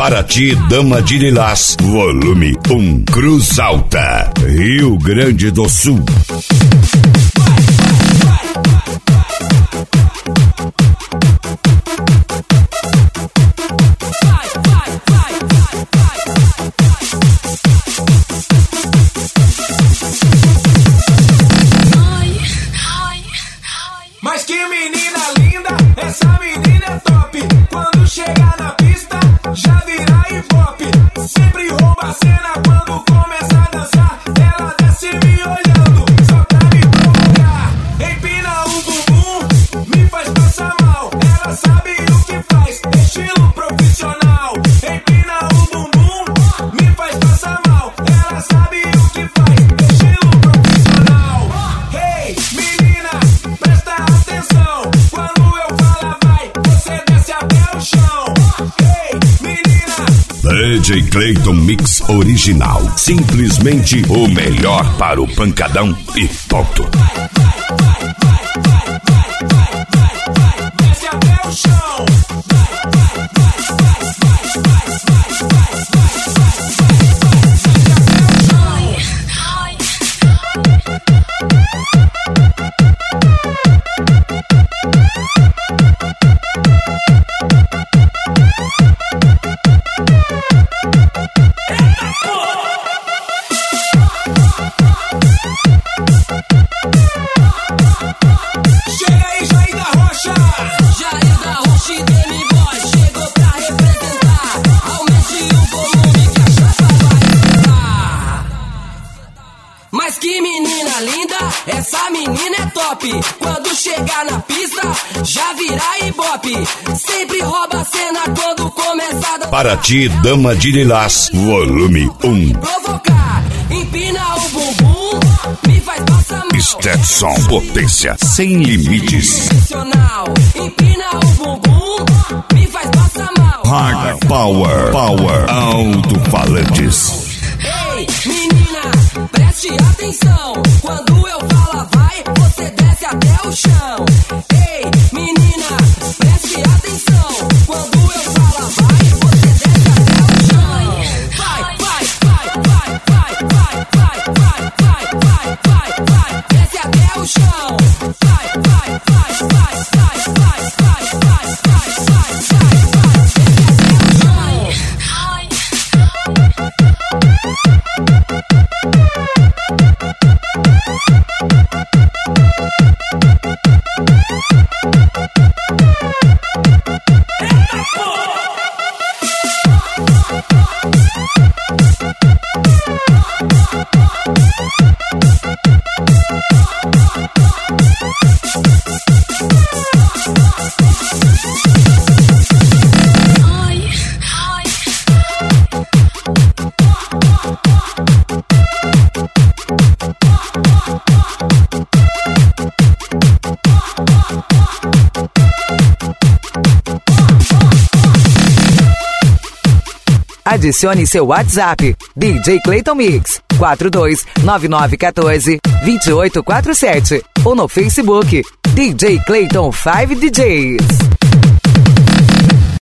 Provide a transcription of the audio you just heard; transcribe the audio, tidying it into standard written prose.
Paraty, Dama de Lilás, volume 1, Cruz Alta, Rio Grande do Sul. Mas que menina linda, essa menina é top. Quando chegar na pista, já vira hip-hop. Sempre rouba a cena quando começa a dançar. Ela desce me olhando, só pra me provocar. Empina o bumbum, me faz passar mal. Ela sabe o que faz, estilo profissional. Empina o bumbum, me faz passar mal. Ela sabe o que faz, estilo profissional. Hey, menina, presta atenção. Quando eu falar vai, você desce até o chão. Hey, menina. DJ Clayton Mix Original. Simplesmente o melhor para o pancadão e ponto. Desce até o chão. Chega aí, Jair da Rocha. Jair da Rocha e Demi Boy chegou pra representar. Aumente o volume que a chapa vai entrar. Mas que menina linda, essa menina é top. Quando chegar na pista, já vira ibope. Sempre rouba a cena quando começa a dançar. Paraty, Dama de Lilás, volume 1. Provocar, empina o bumbum, me faz passar mal. Stetson, potência sem limites. Profissional, empina o bumbum, me faz passar mal. Hard Power, alto-falantes. Ei, menina, preste atenção. Quando eu falar vai, você desce até o chão. Ei, menina, preste atenção. Quando eu falar vai, você desce até o chão. Vai, vai, vai, vai, vai, vai, vai, vai, vai, vai, vai, vai, desce até o chão. Vai, vai, vai, vai, vai, vai, vai, vai, vai, vai, vai, desce até o chão. Adicione seu WhatsApp, DJ Clayton Mix, 429914-2847. Ou no Facebook, DJ Clayton 5 DJs.